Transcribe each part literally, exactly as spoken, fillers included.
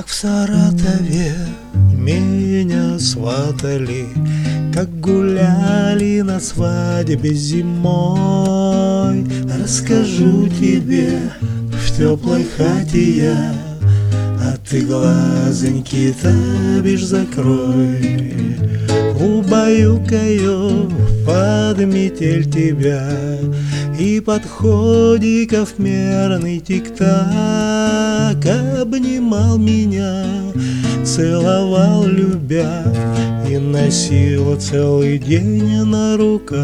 в Саратове меня сватали, как гуляли на свадьбе зимой. Расскажу тебе в теплой хате я, а ты глазоньки-то бишь закрой. Убаюкаю под метель тебя, и под ходиков мерный тик-так. Обнимал меня, целовал любя, и носил целый день на руках.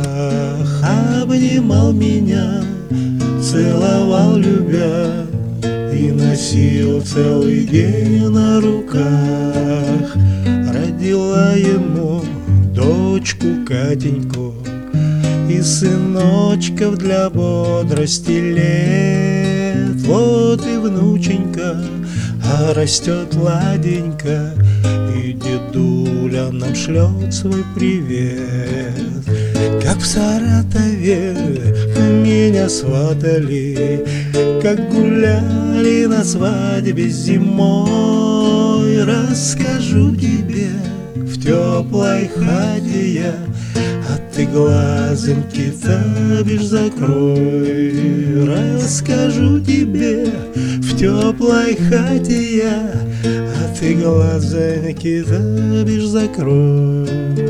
Обнимал меня, целовал любя, и носил целый день на руках. Родила ему дочку Катеньку и сыночков для бодрости лет. Вот и внученька, а растет ладенько, и дедуля нам шлет свой привет. Как в Саратове меня сватали, как гуляли на свадьбе зимой. Расскажу тебе в теплой хате я, а ты глазоньки-то бишь закрой. Расскажу тебе в теплой хате я, а ты глазоньки-то бишь закрой.